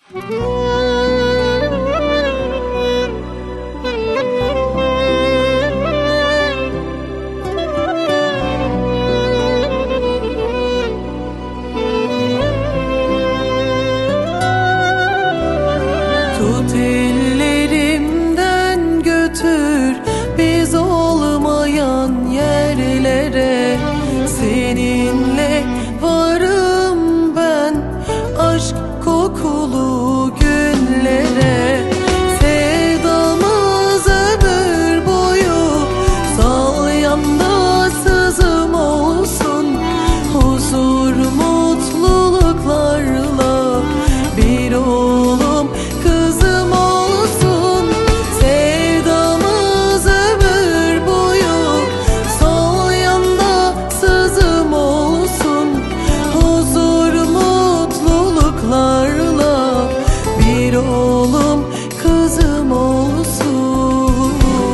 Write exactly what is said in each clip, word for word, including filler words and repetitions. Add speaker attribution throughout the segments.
Speaker 1: Tut ellerimden götür biz olmayan yerlere. Seninle varım ben aşk kokulu günlere. Sevdamız ömür boyu salyanda sızım olsun. Huzur mutluluklarla bir oğlum kızım olsun. Sevdamız ömür boyu salyanda sızım olsun. Huzur mutluluklarla bir oğlum kızım olsun.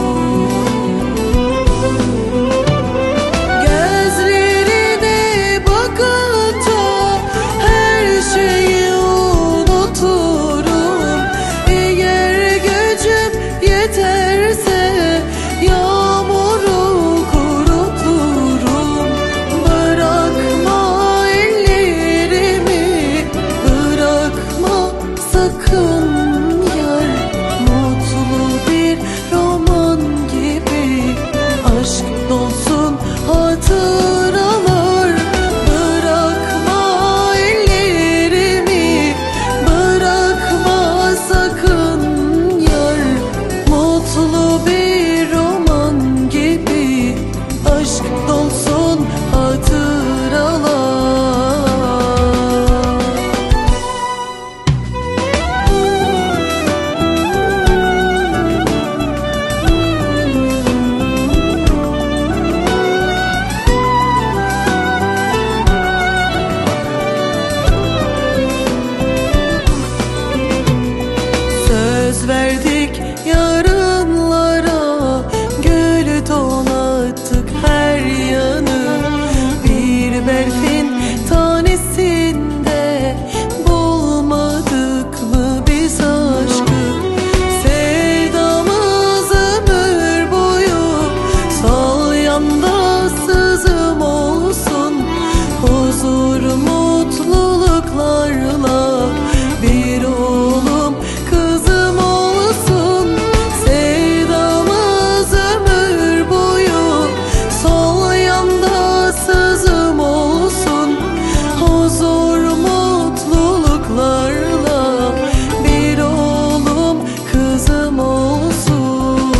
Speaker 1: Gözlerine bakınca her şeyi unuturum. Eğer gücüm yeterse yağmuru kuruturum. Bırakma ellerimi, bırakma sakın yar. Mutlu bir roman gibi aşk dolsun hatıralar. Bırakma ellerimi, bırakma sakın yar. Mutlu bir roman gibi aşk dolsun hatıralar. Söz verdik yarınlara, gül donattık her yanı. Bir berfin tanesinde bulmadık mı biz aşkı? Sevdamız ömür boyu salyanda sızım olsun. Huzur mutluluklarla bir oğlum kızım olsun. Sevdamız ömür boyu salyanda sızım olsun. Huzur mutluluklarla bir oğlum kızım olsun.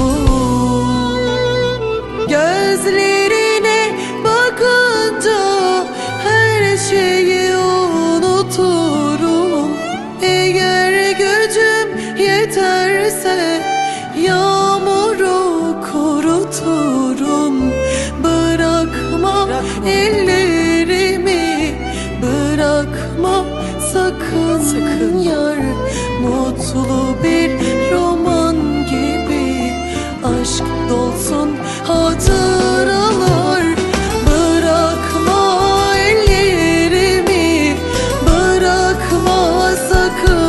Speaker 1: Gözlerine bakınca her şeyi unuturum. Eğer gücüm yeterse yağmuru kuruturum. Bırakma ellerimi, bırakma sakın, sakın yar. Mutlu bir roman gibi aşk dolsun hatıralar. Bırakma ellerimi, bırakma sakın